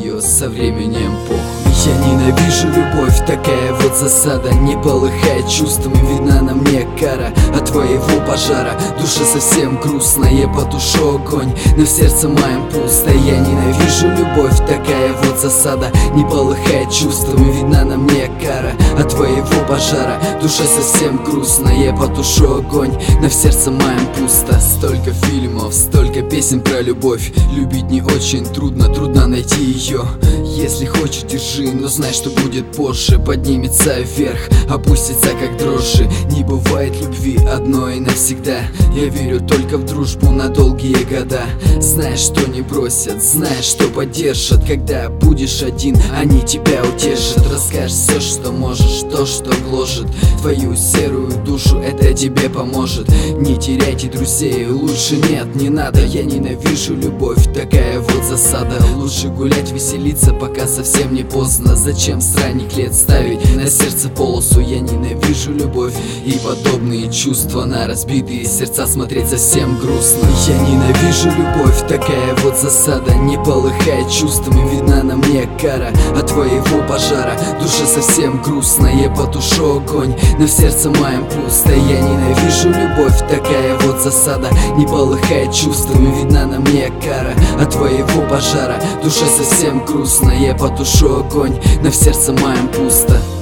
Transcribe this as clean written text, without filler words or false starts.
ее со временем похуй. Я ненавижу любовь, такая вот засада. Не полыхает чувствами, видна на мне кара от твоего пожара. Душа совсем грустная, я потушу огонь, но в сердце моем пусто. Я ненавижу любовь, такая вот засада. Не полыхает чувствами, видна на мне кара от твоего пожара. Душа совсем грустная, я потушу огонь, но в сердце моем пусто. Столько фильмов, столько песен про любовь. Любить не очень трудно, трудно найти ее. Если хочешь, держи, но знай, что будет позже. Поднимется вверх, опустится как дрожжи. Не бывает любви одной навсегда. Я верю только в дружбу на долгие года. Знаешь, что не бросят, знаешь, что поддержат. Когда будешь один, они тебя утешат. Расскажешь все, что можешь, то, что гложет твою серую душу, это тебе поможет. Не теряйте друзей, лучше нет, не надо. Я ненавижу любовь, такая вот засада. Лучше гулять, веселиться, пока совсем не поздно. Зачем странник лет ставить на сердце полосу? Я ненавижу любовь и подобные чувства. На разбитые сердца смотреть совсем грустно. Я ненавижу любовь, такая вот засада. Не полыхает чувствами, видна на мне кара от твоего пожара. Душа совсем грустная, я потушу огонь, но в сердце моем пусто. Я ненавижу любовь, такая вот засада. Не полыхает чувствами, видна на мне кара от твоего пожара. Душа совсем грустная, я потушу огонь, но в сердце моем пусто.